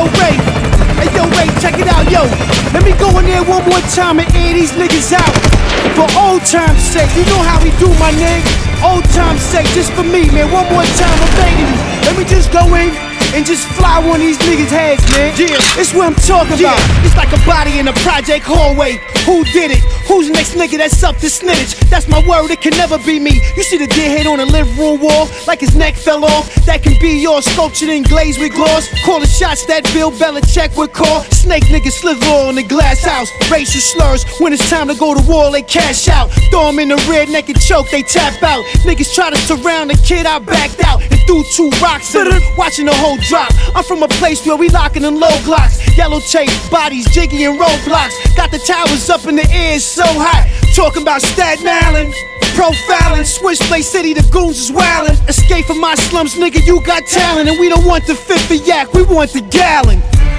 Ray, check it out, yo. Let me go in there one more time and air these niggas out. For old time's sake, you know how we do, my nigga. Old time's sake, just for me, man. One more time, I'm begging you. Let me just go in and just fly one of these niggas' heads, man. Yeah, it's what I'm talking about. It's like a body in a project hallway. Who did it? Who's the next nigga that's up to snitch? That's my word, it can never be me. You see the dead head on the living room wall, like his neck fell off. That can be yours, sculptured and glazed with gloss. Call the shots that Bill Belichick would call. Snake niggas slither all in the glass house. Racial slurs, when it's time to go to war, they cash out. Throw them in the rear naked choke, they tap out. Niggas try to surround the kid, I backed out and threw 2 rocks at him, watching the whole drop. I'm from a place where we locking in low blocks. Yellow tape, bodies, Jiggy and roadblocks. Got the towers up in the air, it's so hot. Talking about Staten Island, profiling, Switchblade City, the goons is wildin'. Escape from my slums, nigga, you got talent. And we don't want the 50 yak, we want the gallon.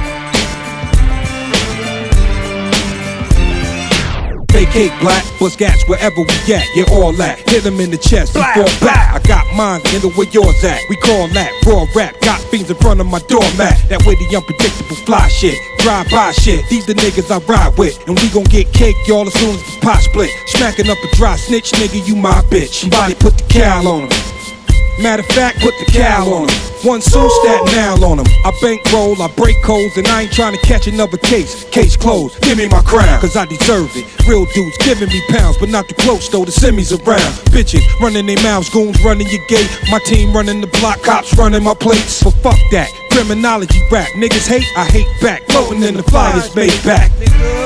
Vacate black, bust gats wherever we at, yeah, all that. Hit them in the chest, Black, fall back. black. I got mine in the way yours at. We call that raw rap. Got fiends in front of my doormat. That way the unpredictable fly shit, drive-by shit. These the niggas I ride with, and we gon' get cake, y'all, as soon as the pot split. Smacking up a dry snitch, nigga, you my bitch. Somebody put the cow on him. Matter of fact, put the cow on him. One soon stat now on him. I bankroll, I break codes, and I ain't trying to catch another case. Case closed, give me my crown, cause I deserve it. Real dudes giving me pounds, but not too close though, the semis around. Bitches running their mouths, goons running your gate. My team running the block, cops running my plates. But fuck that, criminology rap. Niggas hate, I hate back. Floating in the flyers, made back.